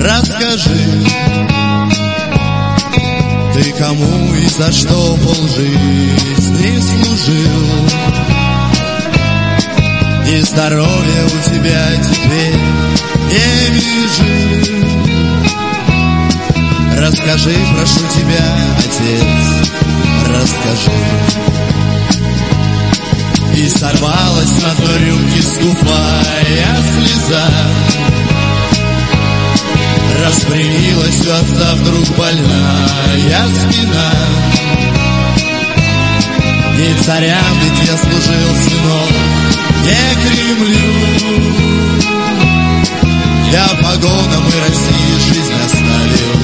Расскажи, ты кому и за что полжизни служил? И здоровье у тебя теперь не вижу. Расскажи, прошу тебя, отец, расскажи. И сорвалась на дно рюмки скупая слеза. Распрямилась у отца вдруг больная спина. Не царям ведь я служил, сынок, не Кремлю. Я погонам и России жизнь оставил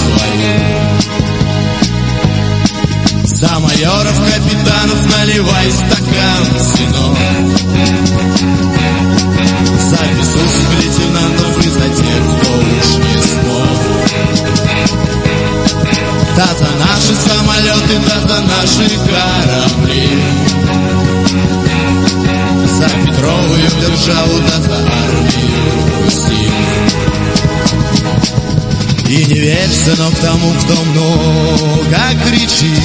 свою. За майоров, капитанов наливай стакан, сынок. За безусых лейтенантов и за тех, кто уж не смог. Да за наши самолеты, да за наши корабли. За Петровую державу, да за армию Руси. И не верь, сынок, тому, кто много кричит.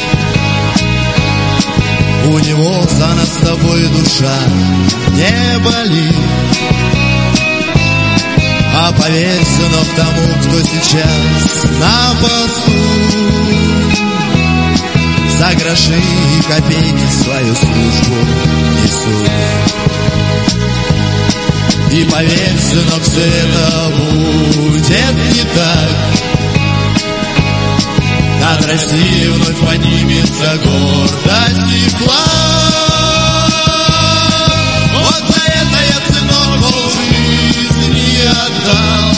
У него за нас с тобой душа не болит. А поверь, сынок, тому, кто сейчас на посту, за гроши и копейки свою службу несут. И поверь, сынок, все это будет не так. Над Россией вновь поднимется гордость и флаг. Вот за это я, сынок, полжизни отдал.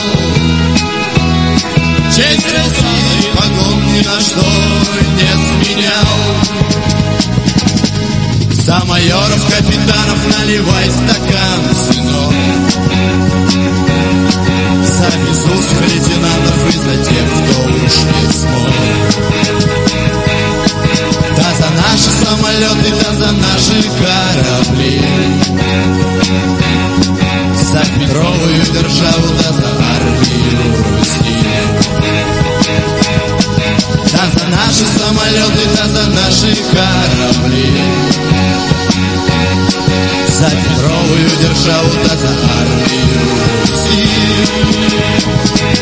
Честь России погон ни на что не сменял. За майоров, капитанов наливай стакан, сынок. За безусых лейтенантов и за тех, кто уж не смог. Да за наши самолеты, да за наши корабли. За Петровую державу, да за армию Руси. Да за наши самолеты, да за наши корабли. За Петровую державу, да за армию Руси.